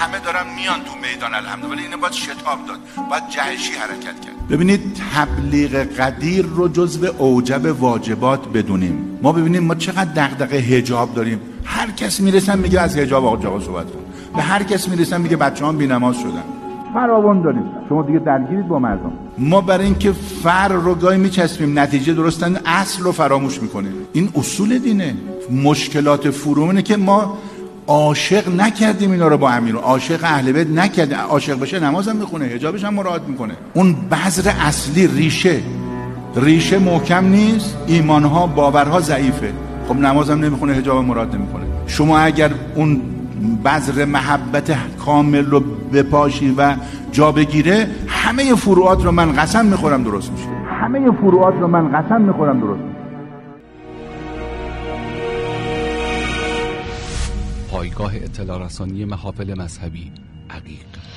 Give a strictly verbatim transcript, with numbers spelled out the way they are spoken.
همه دارن میان تو میدان الحمدلله، ولی اینو باید شتاب داد، باید جهشی حرکت کرد. ببینید تبلیغ قدیر رو جزو اوجب واجبات بدونیم. ما ببینیم ما چقدر دغدغه حجاب داریم. هر کس میرسن میگه از حجاب آقا جواب صحبت کن. به هر کس میرسن میگه بچه‌ها بی‌نماز شدن. فراوان داریم. شما دیگه درگیرید با مردم. ما برای اینکه فر رو گاهی میچسبیم نتیجه درستن اصل رو فراموش میکنیم. این اصول دینه. مشکلات فرومونه که ما عاشق نکردیم اینا رو با امیر، عاشق اهل بیت نکردیم. عاشق بشه نمازم میخونه، حجابش هم مراعات میکنه. اون بذر اصلی ریشه ریشه محکم نیست، ایمانها باورها ضعیفه. خب نمازم نمیخونه، حجاب مراعات نمیکنه. شما اگر اون بذر محبت کامل رو بپاشی و جا بگیره، همه فروعات رو من قسم میخورم درست میشه. همه فروعات رو من قسم میخورم درست میشه. پایگاه اطلاع رسانی محافل مذهبی عقیق.